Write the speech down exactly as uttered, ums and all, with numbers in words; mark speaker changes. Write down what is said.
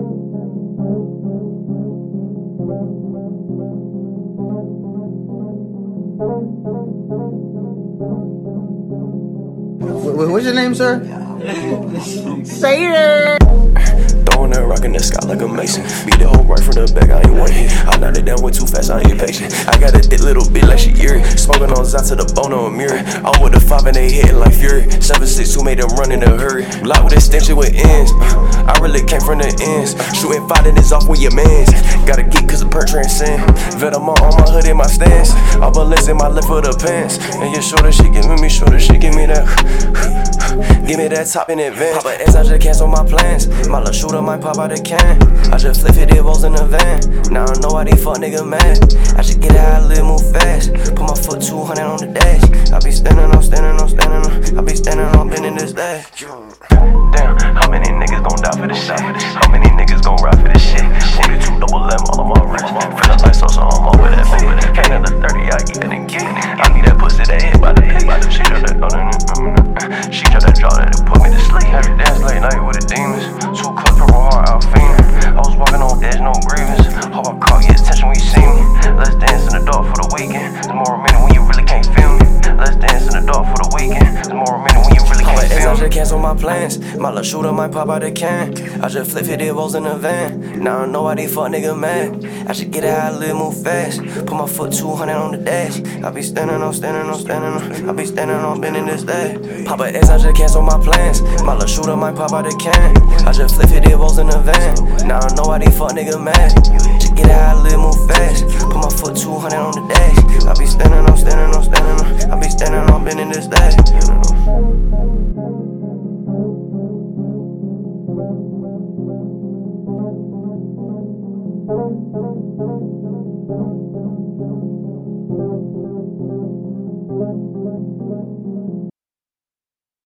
Speaker 1: What's your name, sir? Say it!
Speaker 2: Throwing that rock in the sky like a mason. Beat the whole right from the back, I ain't waiting. I knocked it down way too fast, I ain't patient. I got a thick little bit like she eerie. Smoking on Zot to the bone on a mirror. I'm with the five and they hitting like fury. seven six two made them run in a hurry. Block with extension with ends. I really came from the ends. Shooting five and it's off with your mans. Gotta geek cause the perk transcend. Venomon on my hood in my stance. All balance in my left for the pants. And your shoulder shit giving me shoulder shit, give me that. Give me that top in advance. Pop a S, I just cancel my plans. My little shooter might pop out the can. I just flip it, it rolls in the van. Now I know why they fuck nigga mad. I should get out, I live, move fast. Put my foot two hundred on the dash. I be standing on, standing on, standing on. I be standing on, bending this dash. Damn, how many niggas gon' die for this shit? How many niggas gon' ride for this shit? forty-two double M all on my wrist. Feeling like so, so I'm over that fit. Can't have the thirty, I get it and get it. I need that pussy that hit by the pig. She drop that, she drop that jaw that put me to sleep. Every dance late night with the demons. Two clips per hard out fiending. I was walking on edge, no grievance. Hope I caught your attention when you see me. Let's dance in the dark for the weekend. There's more remaining when you really can't feel me. Let's dance in the dark for the weekend. There's more remaining when you really can't feel me. I just cancel my plans. My little shooter might pop out the can. I just flip it, it rolls in the van. Now I know why they fuck nigga mad. I should get out, I live, move fast. Put my foot two hundred on the dash. I be standing on, standing on, standing on. I be standing on, bending this day. Pop a S, I just cancel my plans. My little shooter might pop out the can. I just flip it, it rolls in the van. Now I know why they fuck nigga mad. Just get out, I live, move fast. Put my foot two hundred on the dash. I be standing on, standing on, standing on. I be standing on, bending this day. Thank you.